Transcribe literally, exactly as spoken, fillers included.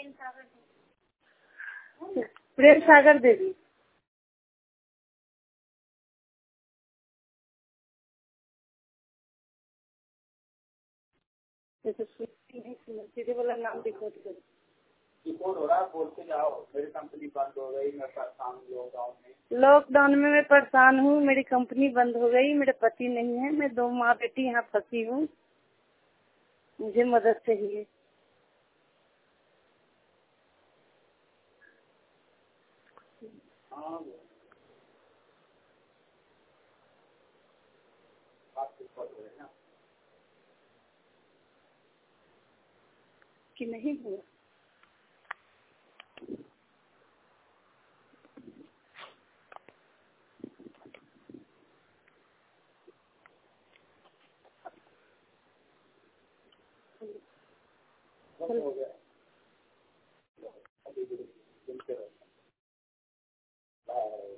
प्रेम सागर देवी। सीधे वाला नाम रिकॉर्ड करो। रिकॉर्ड हो रहा है, बोलते जाओ। मेरी कंपनी बंद हो गई, मैं परेशान हूँ लॉकडाउन में। लॉकडाउन में मैं परेशान हूँ, मेरी कंपनी बंद हो गई, मेरे पति नहीं है, मैं दो माँ बेटी यहाँ फंसी हूँ, मुझे मदद चाहिए। हाँ, बात रिकॉर्ड हो रही है ना कि नहीं हुआ। बंद हो गया। अभी भी सुनते रहो।